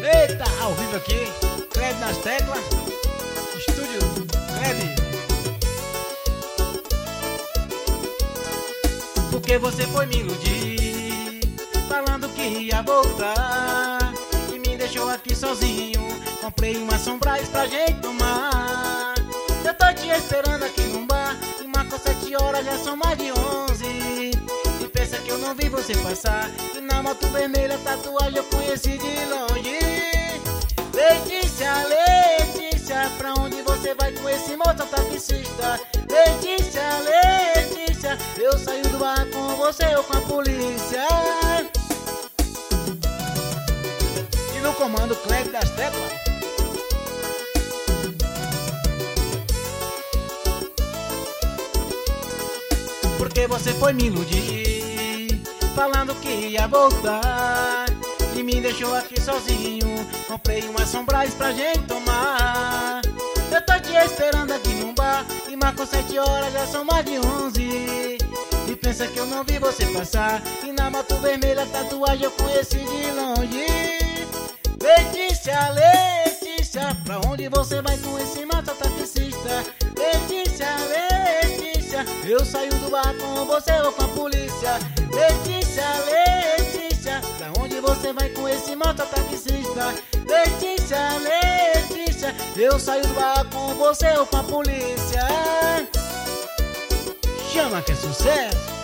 Eita, ao vivo aqui, Cled nas teclas, estúdio Cled. Porque você foi me iludir, falando que ia voltar, e me deixou aqui sozinho. Comprei uma Sombrais pra gente tomar. Eu tô te esperando aqui num bar, e marcou 7 horas, já são mais de 11. E pensa que eu não vi você passar, e na moto vermelha tatuagem eu conheci de longe. Letícia, Letícia, pra onde você vai com esse mototaxista? Letícia, Letícia, eu saio do bar com você ou com a polícia. E no comando Cled das teclas. Porque você foi me iludir, falando que ia voltar, e me deixou aqui sozinho. Comprei uma Sombrais pra gente tomar. Eu tô te esperando aqui num bar, e marcou 7 horas, já são mais de 11. E pensa que eu não vi você passar, e na moto vermelha tatuagem eu conheci de longe. Letícia, Letícia, pra onde você vai com esse mototaxista? Letícia, Letícia, eu saio do bar com você ou com a polícia. Letícia, Letícia, pra onde você vai com esse mototaxista? Letícia, Letícia, eu saio do bar com você ou com a polícia. Chama que é sucesso.